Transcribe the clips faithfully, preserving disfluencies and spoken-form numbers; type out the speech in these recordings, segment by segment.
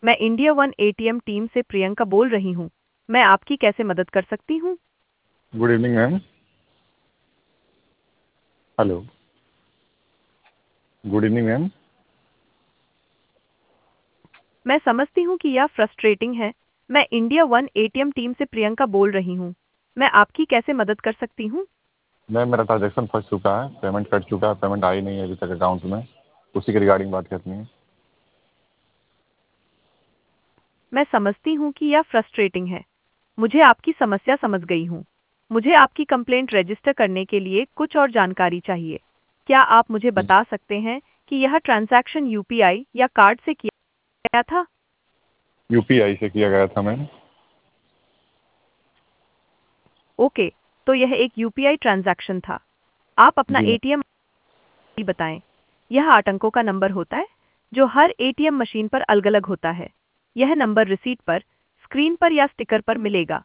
मैं India one ATM team से प्रियंका बोल रही हूँ। मैं आपकी कैसे मदद कर सकती हूँ? Good evening ma'am. Hello, good evening ma'am. मैं समझती हूँ कि यह फ्रस्ट्रेटिंग है। मैं इंडिया वन एटीएम टीम से प्रियंका बोल रही हूँ। मैं आपकी कैसे मदद कर सकती हूँ? मैम मेरा ट्रांजेक्शन फंस चुका है, पेमेंट कट चुका है, पेमेंट आई नहीं है अभी तक अकाउंट में। उसी के रिगार्डिंग बात करनी है। मैं समझती हूँ कि यह फ्रस्ट्रेटिंग है। मुझे आपकी समस्या समझ गई हूँ। मुझे आपकी कंप्लेंट रजिस्टर करने के लिए कुछ और जानकारी चाहिए। क्या आप मुझे बता सकते हैं कि यह ट्रांजैक्शन यूपीआई या कार्ड से किया गया था? यूपीआई से किया गया था मैम। ओके, तो यह एक यूपीआई ट्रांजैक्शन था। आप अपना जी मैम। एटीएम बताएं। यह आतंकों का नंबर होता है जो हर एटीएम मशीन पर अलग-अलग होता है। यह नंबर रिसीट पर, स्क्रीन पर या स्टिकर पर मिलेगा।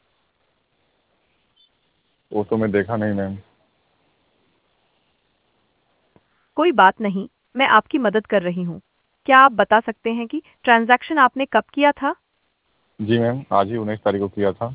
वो तो मैं देखा नहीं मैम। कोई बात नहीं, मैं आपकी मदद कर रही हूँ। क्या आप बता सकते हैं कि ट्रांजैक्शन आपने कब किया था? जी मैम, आज ही उन्नीस तारीख को किया था।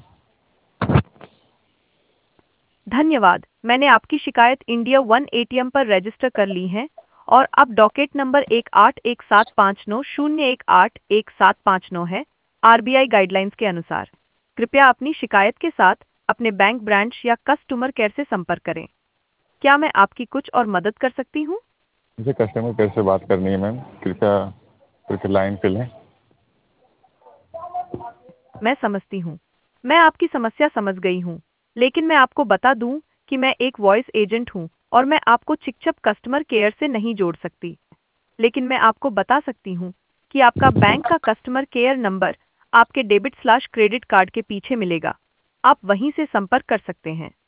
धन्यवाद, मैंने आपकी शिकायत इंडिया वन एटीएम पर रजिस्टर कर ली है और अब डॉकेट नंबर एक आठ एक सात पाँच नौ शून्य एक आठ एक सात पाँच नौ है। आरबीआई गाइडलाइंस के अनुसार कृपया अपनी शिकायत के साथ अपने बैंक ब्रांच या कस्टमर केयर से संपर्क करें। क्या मैं आपकी कुछ और मदद कर सकती हूँ? मुझे कस्टमर केयर से बात करनी है मैम, कृपया कृपया लाइन पे लें। मैं समझती हूँ। मैं आपकी समस्या समझ गई हूँ, लेकिन मैं आपको बता दूँ कि मैं एक वॉइस एजेंट हूँ और मैं आपको चिपचिप कस्टमर केयर से नहीं जोड़ सकती। लेकिन मैं आपको बता सकती हूँ कि आपका बैंक का कस्टमर केयर नंबर आपके डेबिट स्लैश क्रेडिट कार्ड के पीछे मिलेगा। आप वहीं से संपर्क कर सकते हैं।